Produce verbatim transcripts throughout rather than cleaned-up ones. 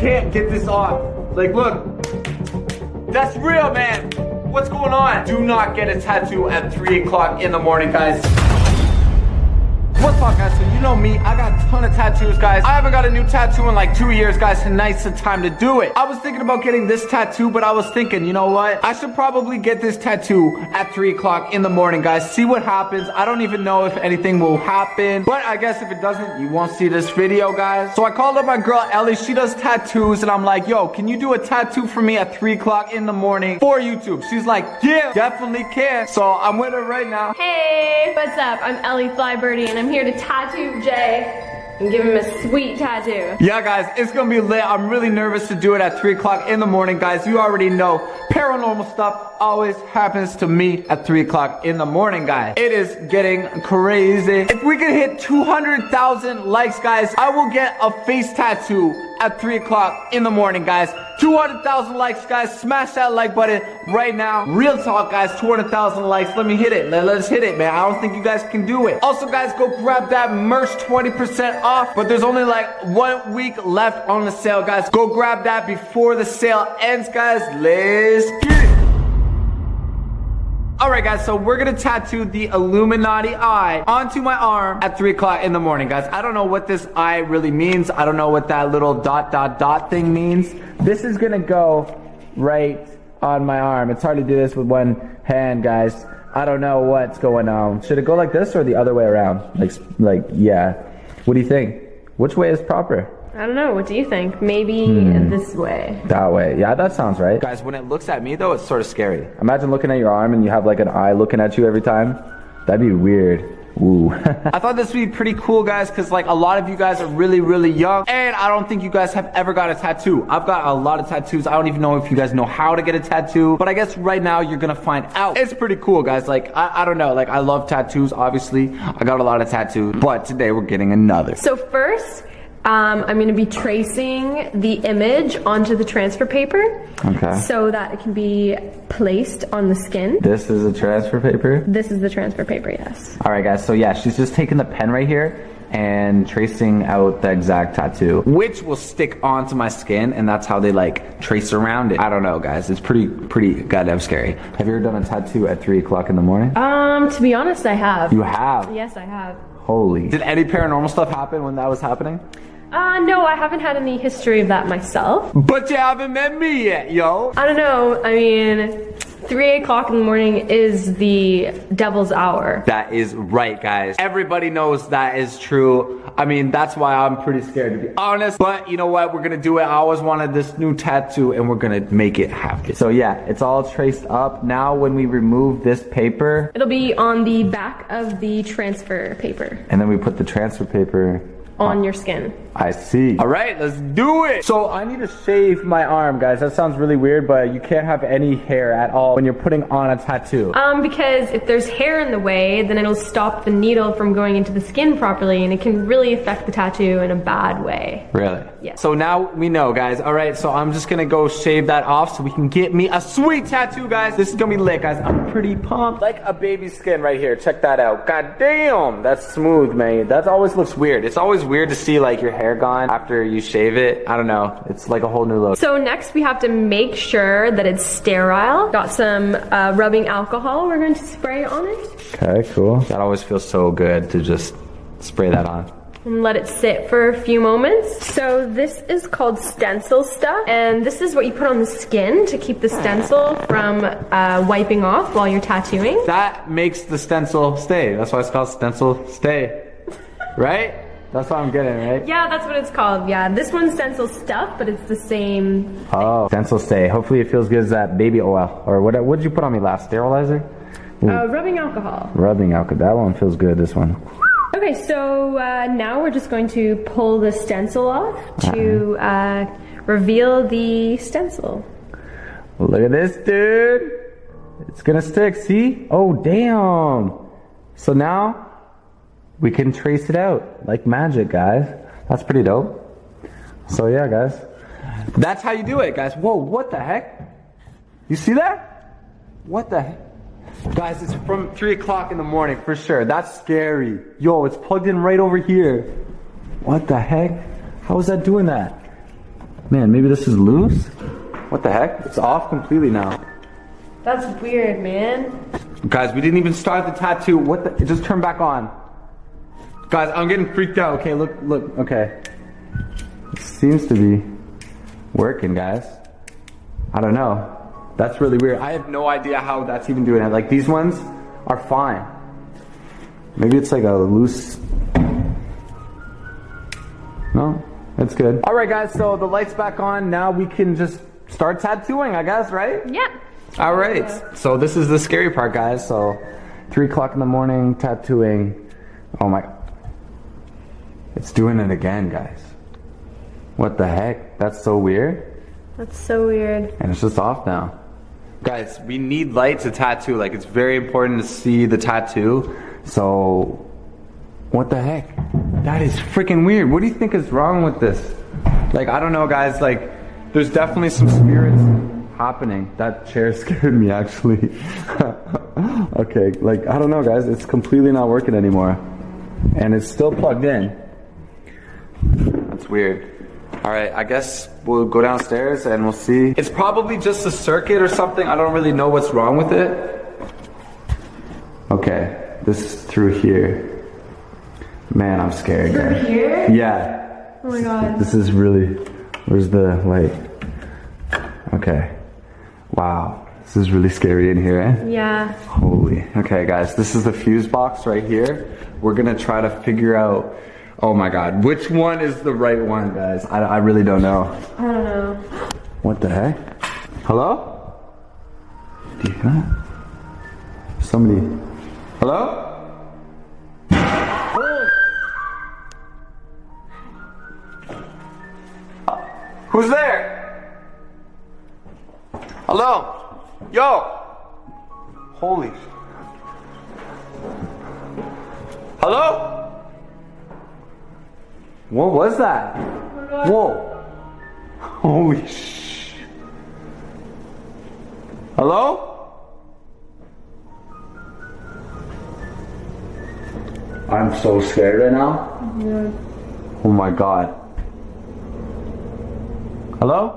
can't get this off. Like, look. That's real, man. What's going on? Do not get a tattoo at three o'clock in the morning, guys. What's up, guys? So you know me, I got a ton of tattoos, guys. I haven't got a new tattoo in like two years, guys. Tonight's the time to do it. I was thinking about getting this tattoo, but I was thinking, you know what? I should probably get this tattoo at three o'clock in the morning, guys. See what happens. I don't even know if anything will happen, but I guess if it doesn't, you won't see this video, guys. So I called up my girl, Ellie. She does tattoos, and I'm like, yo, can you do a tattoo for me at three o'clock in the morning for YouTube? She's like, yeah, definitely can. So I'm with her right now. Hey, what's up? I'm Ellie Flybirdie, and I'm here to tattoo Jay and give him a sweet tattoo. Yeah, guys, it's gonna be lit. I'm really nervous to do it at three o'clock in the morning, guys. You already know paranormal stuff always happens to me at three o'clock in the morning, guys. It is getting crazy. If we can hit two hundred thousand likes, guys, I will get a face tattoo at three o'clock in the morning, guys. two hundred thousand likes, guys. Smash that like button right now. Real talk, guys. two hundred thousand likes. Let me hit it. Let, let's hit it, man. I don't think you guys can do it. Also, guys, go grab that merch, twenty percent off. But there's only like one week left on the sale, guys. Go grab that before the sale ends, guys. Let's get it. Alright, guys, so we're gonna tattoo the Illuminati eye onto my arm at three o'clock in the morning, guys. I don't know what this eye really means. I don't know what that little dot dot dot thing means. This is gonna go right on my arm. It's hard to do this with one hand, guys. I don't know what's going on. Should it go like this or the other way around? Like, like, yeah. What do you think? Which way is proper? I don't know. What do you think? Maybe Hmm. this way. That way. Yeah, that sounds right. Guys, when it looks at me, though, it's sort of scary. Imagine looking at your arm and you have like an eye looking at you every time. That'd be weird. Ooh. I thought this would be pretty cool, guys, because like a lot of you guys are really, really young, and I don't think you guys have ever got a tattoo. I've got a lot of tattoos. I don't even know if you guys know how to get a tattoo, but I guess right now you're gonna find out. It's pretty cool, guys. Like, I, I don't know. Like, I love tattoos, obviously. I got a lot of tattoos, but today we're getting another. So first, Um, I'm going to be tracing the image onto the transfer paper. Okay. So that it can be placed on the skin. This is a transfer paper? This is the transfer paper, yes. Alright, guys, so yeah, she's just taking the pen right here and tracing out the exact tattoo, which will stick onto my skin, and that's how they like trace around it. I don't know, guys. It's pretty, pretty goddamn scary. Have you ever done a tattoo at three o'clock in the morning? Um, to be honest, I have. You have? Yes, I have. Holy. Did any paranormal stuff happen when that was happening? Uh, no, I haven't had any history of that myself. But you haven't met me yet, yo. I don't know. I mean, three o'clock in the morning is the devil's hour. That is right, guys. Everybody knows that is true. I mean, that's why I'm pretty scared, to be honest. But you know what? We're gonna do it. I always wanted this new tattoo, and we're gonna make it happen. So yeah, it's all traced up. Now when we remove this paper, it'll be on the back of the transfer paper. And then we put the transfer paper on your skin. I see. All right, let's do it. So I need to shave my arm, guys. That sounds really weird, but you can't have any hair at all when you're putting on a tattoo. Um, because if there's hair in the way, then it'll stop the needle from going into the skin properly, and it can really affect the tattoo in a bad way. Really? Yeah. So now we know, guys. All right, so I'm just gonna go shave that off so we can get me a sweet tattoo, guys. This is gonna be lit, guys. I'm pretty pumped. Like a baby's skin right here. Check that out. God damn, that's smooth, man. That always looks weird. It's always weird to see like your hair gone after you shave it. I don't know. It's like a whole new look. So next we have to make sure that it's sterile. Got some uh, rubbing alcohol we're going to spray on it. Okay, cool. That always feels so good to just spray that on. And let it sit for a few moments. So this is called stencil stuff, and this is what you put on the skin to keep the stencil from uh, wiping off while you're tattooing. That makes the stencil stay. That's why it's called stencil stay, right? That's what I'm getting, right? Yeah, that's what it's called. Yeah, this one's stencil stuff, but it's the same. Oh, stencil stay. Hopefully it feels good as that baby oil. Or what? What did you put on me last? Sterilizer? Uh, rubbing alcohol. Rubbing alcohol. That one feels good. This one. Okay, so uh, now we're just going to pull the stencil off to uh, reveal the stencil. Look at this, dude. It's gonna stick. See? Oh, damn. So now we can trace it out like magic, guys. That's pretty dope. So yeah, guys, that's how you do it, guys. Whoa, what the heck? You see that? What the heck? Guys, it's from three o'clock in the morning for sure. That's scary. Yo, it's plugged in right over here. What the heck? How is that doing that? Man, maybe this is loose? What the heck? It's off completely now. That's weird, man. Guys, we didn't even start the tattoo. What the? It just turned back on. Guys, I'm getting freaked out. Okay, look, look, okay. It seems to be working, guys. I don't know. That's really weird. I have no idea how that's even doing it. Like, these ones are fine. Maybe it's like a loose... No, it's good. All right, guys, so the light's back on. Now we can just start tattooing, I guess, right? Yeah. All right, so this is the scary part, guys. So three o'clock in the morning, tattooing. Oh my, it's doing it again, guys. What the heck? That's so weird. That's so weird. And it's just off now. Guys, we need light to tattoo. Like, it's very important to see the tattoo. So, what the heck? That is freaking weird. What do you think is wrong with this? Like, I don't know, guys. Like, there's definitely some spirits happening. That chair scared me, actually. Okay, like, I don't know, guys. It's completely not working anymore. And it's still plugged in. That's weird. All right, I guess we'll go downstairs and we'll see. It's probably just a circuit or something. I don't really know what's wrong with it. Okay, this is through here. Man, I'm scared, Through guys. here? Yeah. Oh my god. This is really, where's the light? Okay. Wow, this is really scary in here, eh? Yeah. Holy. Okay, guys, this is the fuse box right here. We're gonna try to figure out, oh my god, which one is the right one, guys? I, I really don't know. I don't know. What the heck? Hello? Do you hear that? Somebody. Hello? Uh, who's there? Hello? Yo! Holy. Hello? What was that? Whoa. Holy sh. Hello? I'm so scared right now. Yeah. Oh my god. Hello?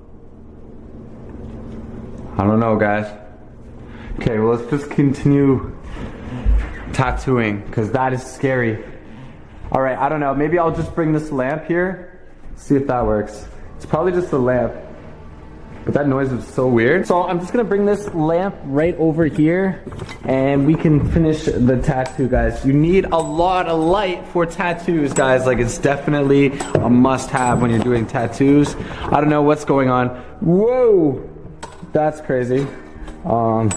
I don't know, guys. Okay, well, let's just continue tattooing, because that is scary. All right, I don't know. Maybe I'll just bring this lamp here, see if that works. It's probably just the lamp, but that noise is so weird. So I'm just gonna bring this lamp right over here, and we can finish the tattoo, guys. You need a lot of light for tattoos, guys. Like, it's definitely a must-have when you're doing tattoos. I don't know what's going on. Whoa, that's crazy. Um,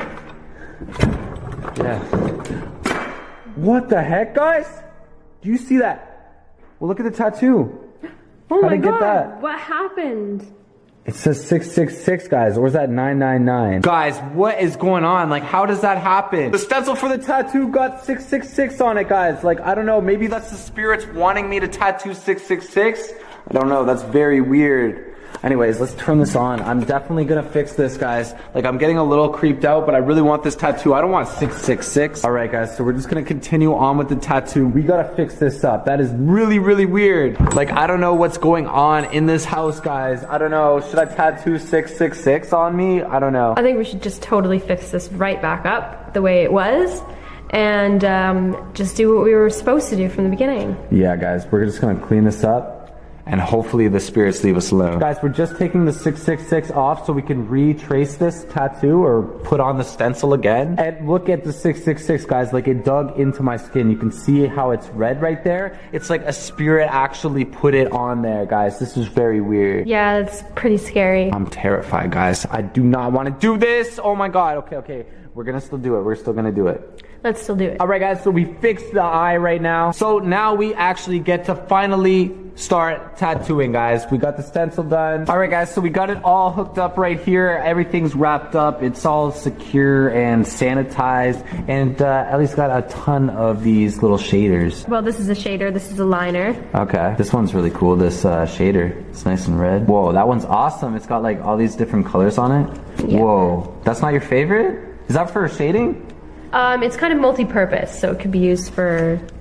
yeah. What the heck, guys? Do you see that? Well, look at the tattoo. Oh How my did I god, get that? what happened? It says six six six, guys, or is that nine nine nine? Guys, what is going on? Like, how does that happen? The stencil for the tattoo got six six six on it, guys. Like, I don't know, maybe that's the spirits wanting me to tattoo six six six? I don't know, that's very weird. Anyways, let's turn this on. I'm definitely gonna fix this, guys. Like, I'm getting a little creeped out, but I really want this tattoo. I don't want six six six. All right, guys, so we're just gonna continue on with the tattoo. We gotta fix this up. That is really, really weird. Like, I don't know what's going on in this house, guys. I don't know. Should I tattoo six six six on me? I don't know. I think we should just totally fix this right back up the way it was and um, just do what we were supposed to do from the beginning. Yeah, guys, we're just gonna clean this up. And hopefully the spirits leave us alone. Guys, we're just taking the six six six off so we can retrace this tattoo or put on the stencil again. And look at the six six six, guys. Like, it dug into my skin. You can see how it's red right there. It's like a spirit actually put it on there, guys. This is very weird. Yeah, it's pretty scary. I'm terrified, guys. I do not want to do this. Oh my god. Okay, okay. We're gonna still do it. We're still gonna do it. Let's still do it. All right, guys, so we fixed the eye right now. So now we actually get to finally start tattooing, guys. We got the stencil done. All right, guys, so we got it all hooked up right here. Everything's wrapped up. It's all secure and sanitized. And uh, Ellie's got a ton of these little shaders. Well, this is a shader. This is a liner. Okay, this one's really cool, this uh, shader. It's nice and red. Whoa, that one's awesome. It's got like all these different colors on it. Yeah. Whoa, that's not your favorite? Is that for shading? Um, it's kind of multi-purpose, so it could be used for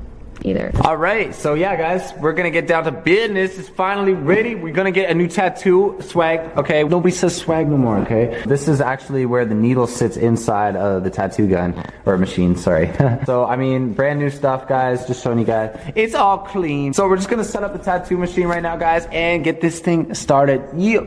either. All right, so yeah, guys, we're gonna get down to business. It's finally ready. We're gonna get a new tattoo. Swag, okay? Nobody says swag no more, okay? This is actually where the needle sits inside of the tattoo gun, or machine, sorry. So, I mean, brand new stuff, guys. Just showing you guys. It's all clean. So we're just gonna set up the tattoo machine right now, guys, and get this thing started. Yeah.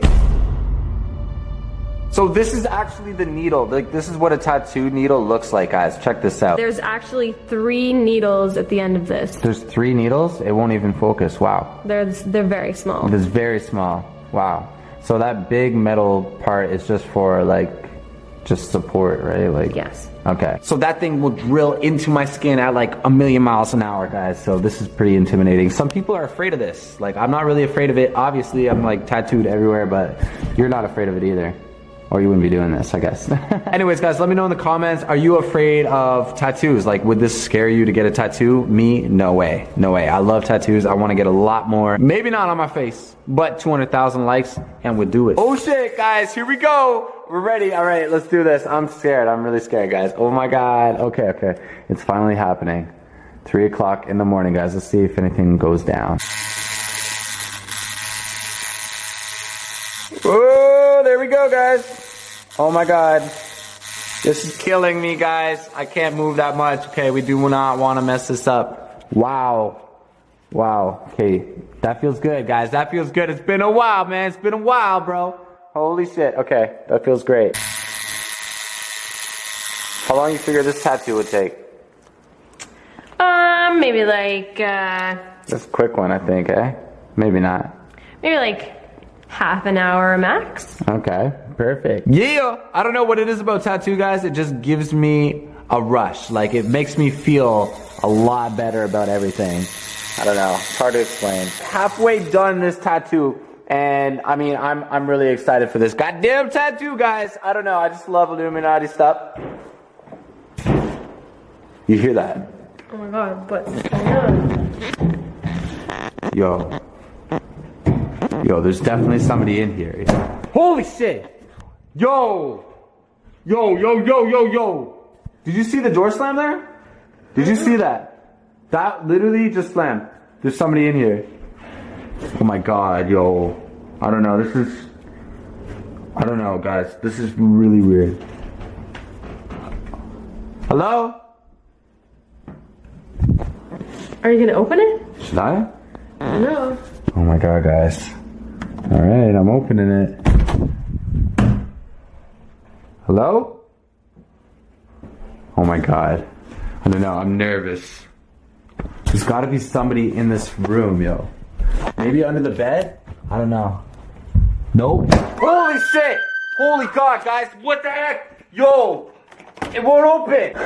So this is actually the needle. Like, this is what a tattoo needle looks like, guys. Check this out. There's actually three needles at the end of this. There's three needles? It won't even focus. Wow. They're, they're very small. It's very small. Wow. So that big metal part is just for, like, just support, right? Like, yes. Okay. So that thing will drill into my skin at like a million miles an hour, guys. So this is pretty intimidating. Some people are afraid of this. Like, I'm not really afraid of it. Obviously, I'm like tattooed everywhere, but you're not afraid of it either. Or you wouldn't be doing this, I guess. Anyways, guys, let me know in the comments, are you afraid of tattoos? Like, would this scare you to get a tattoo? Me? No way. No way. I love tattoos. I want to get a lot more. Maybe not on my face, but two hundred thousand likes and we'll do it. Oh shit, guys, here we go. We're ready. All right, let's do this. I'm scared. I'm really scared, guys. Oh my God. Okay, okay. It's finally happening. Three o'clock in the morning, guys. Let's see if anything goes down. Oh, there we go, guys. Oh my God. This is killing me, guys. I can't move that much. Okay, we do not want to mess this up. Wow. Wow. Okay, that feels good, guys. That feels good. It's been a while, man. It's been a while, bro. Holy shit. Okay, that feels great. How long you figure this tattoo would take? Um, maybe like, uh... Just a quick one, I think, eh? Maybe not. Maybe like half an hour max. Okay, perfect. Yeah! I don't know what it is about tattoo, guys. It just gives me a rush. Like, it makes me feel a lot better about everything. I don't know. It's hard to explain. Halfway done this tattoo. And, I mean, I'm I'm really excited for this goddamn tattoo, guys. I don't know. I just love Illuminati stuff. You hear that? Oh my God, what's going on? Yo. Yo, there's definitely somebody in here. Holy shit! Yo! Yo, yo, yo, yo, yo! Did you see the door slam there? Did you see that? That literally just slammed. There's somebody in here. Oh my God, yo. I don't know, this is... I don't know, guys. This is really weird. Hello? Are you gonna open it? Should I? I don't know. Oh my God, guys. Alright, I'm opening it. Hello? Oh my God. I don't know, I'm nervous. There's gotta be somebody in this room, yo. Maybe under the bed? I don't know. Nope. Holy shit! Holy God, guys, what the heck? Yo! It won't open!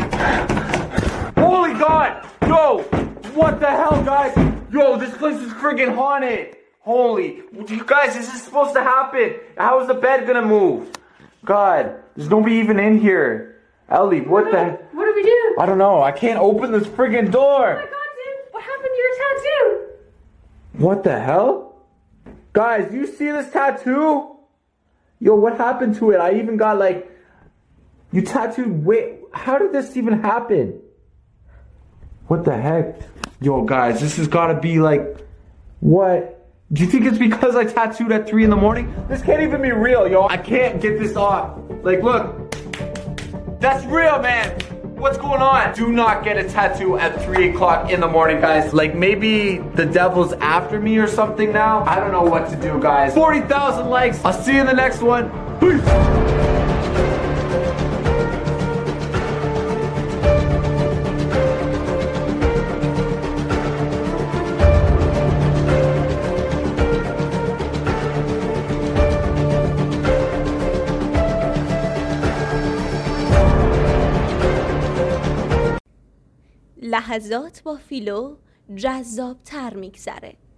Holy God! Yo! What the hell, guys? Yo, this place is friggin' haunted! Holy, you guys, is this supposed to happen? How is the bed gonna move? God, there's nobody even in here. Ellie, what, what the? What do we do? I don't know. I can't open this friggin' door. Oh my God, dude! What happened to your tattoo? What the hell? Guys, you see this tattoo? Yo, what happened to it? I even got like, you tattooed. Wait, how did this even happen? What the heck? Yo, guys, this has got to be like, what? Do you think it's because I tattooed at three in the morning? This can't even be real, yo. I can't get this off. Like, look. That's real, man. What's going on? Do not get a tattoo at three o'clock in the morning, guys. Like, maybe the devil's after me or something now. I don't know what to do, guys. forty thousand likes. I'll see you in the next one. Peace. لحظات با فیلو جذاب تر میگذره.